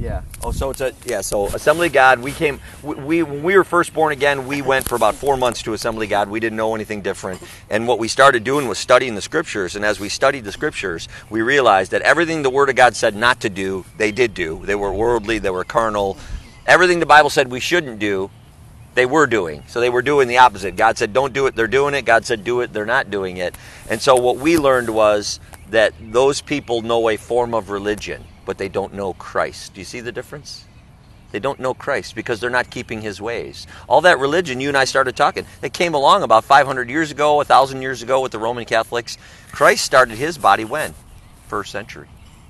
Yeah. Oh, so so Assembly of God, when we were first born again, we went for about 4 months to Assembly of God. We didn't know anything different. And what we started doing was studying the Scriptures. And as we studied the Scriptures, we realized that everything the Word of God said not to do, they did do. They were worldly, they were carnal. Everything the Bible said we shouldn't do, they were doing. So they were doing the opposite. God said don't do it, they're doing it. God said do it, they're not doing it. And so what we learned was that those people know a form of religion, but they don't know Christ. Do you see the difference? They don't know Christ because they're not keeping his ways. All that religion, you and I started talking, it came along about 500 years ago, 1,000 years ago with the Roman Catholics. Christ started his body when? First century.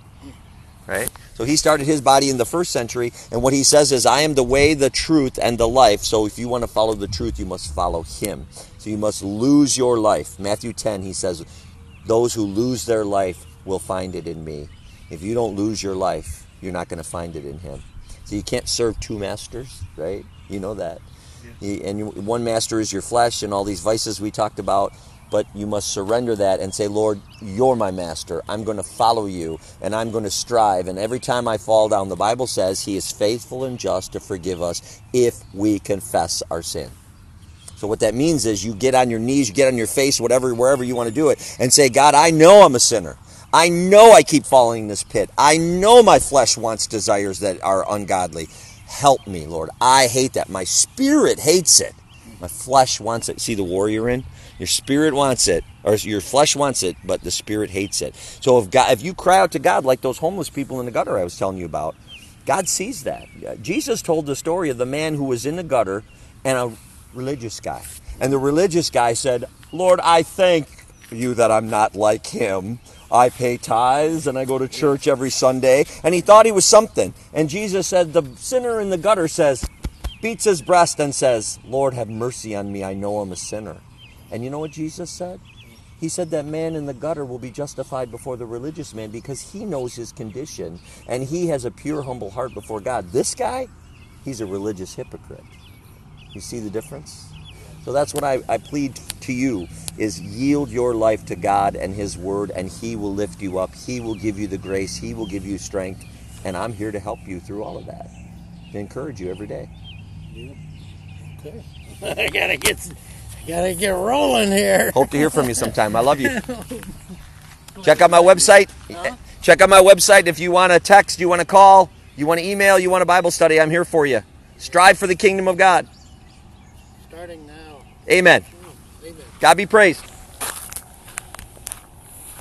Right? So he started his body in the first century, and what he says is, I am the way, the truth, and the life. So if you want to follow the truth, you must follow him. So you must lose your life. Matthew 10, he says, those who lose their life will find it in me. If you don't lose your life, you're not going to find it in him. So you can't serve two masters, right? You know that. Yeah. One master is your flesh and all these vices we talked about, but you must surrender that and say, Lord, you're my master. I'm going to follow you, and I'm going to strive. And every time I fall down, the Bible says he is faithful and just to forgive us if we confess our sin. So what that means is you get on your knees, you get on your face, wherever you want to do it, and say, God, I know I'm a sinner. I know I keep falling in this pit. I know my flesh wants desires that are ungodly. Help me, Lord. I hate that. My spirit hates it. My flesh wants it. See the war you're in? Your spirit wants it, or your flesh wants it, but the spirit hates it. So if you cry out to God like those homeless people in the gutter I was telling you about, God sees that. Jesus told the story of the man who was in the gutter and a religious guy. And the religious guy said, Lord, I thank you that I'm not like him. I pay tithes and I go to church every Sunday. And he thought he was something. And Jesus said, the sinner in the gutter beats his breast and says, Lord, have mercy on me. I know I'm a sinner. And you know what Jesus said? He said that man in the gutter will be justified before the religious man because he knows his condition and he has a pure, humble heart before God. This guy, he's a religious hypocrite. You see the difference? So that's what I plead to you, is yield your life to God and his word, and he will lift you up. He will give you the grace. He will give you strength. And I'm here to help you through all of that, to encourage you every day. Yeah. Okay. I gotta get rolling here. Hope to hear from you sometime. I love you. Check out my website. Check out my website. If you want to text, you want to call, you want to email, you want a Bible study, I'm here for you. Strive for the kingdom of God. Starting now. Amen. Amen. God be praised.